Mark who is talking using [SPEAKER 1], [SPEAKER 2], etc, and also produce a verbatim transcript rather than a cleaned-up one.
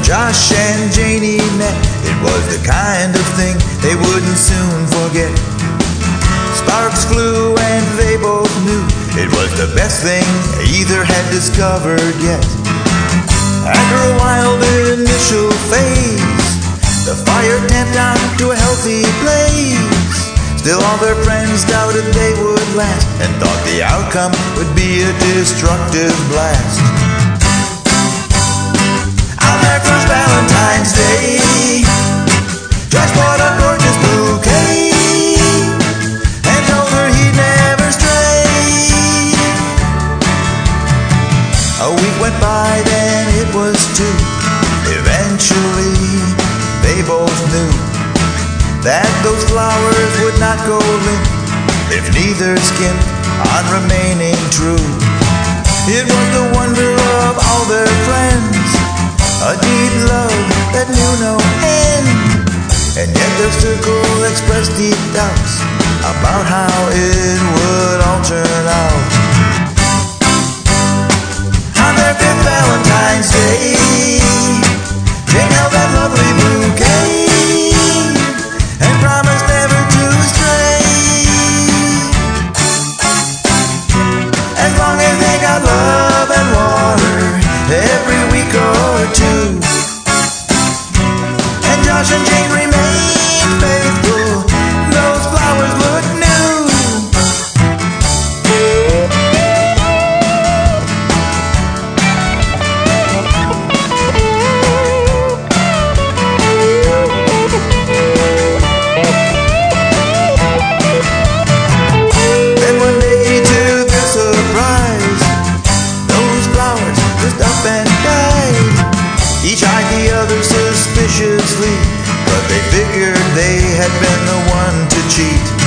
[SPEAKER 1] Josh and Janie met, it was the kind of thing they wouldn't soon forget. Sparks flew and they both knew it was the best thing either had discovered yet. After a wild initial phase, the fire tamped down to a healthy blaze. Still all their friends doubted they would last and thought the outcome would be a destructive blast. On their first Valentine's Day, Josh bought a gorgeous bouquet and told her he'd never stray. A week went by, then it was two. Eventually, they both knew that those flowers would not go limp if neither skimped on remaining true. It was the wonder of all their friends, a deep love that knew no end. And yet their circle expressed deep doubts about how it would all turn out. On their fifth Valentine's Day, Jane held that lovely bouquet and promised never to stray, as long as they got love and water every week or two. And Josh and Jane remained faithful, those flowers looked new. Then one day, to their surprise, those flowers just up and died. Each eyed the other suspiciously, but they figured they had been the one to cheat.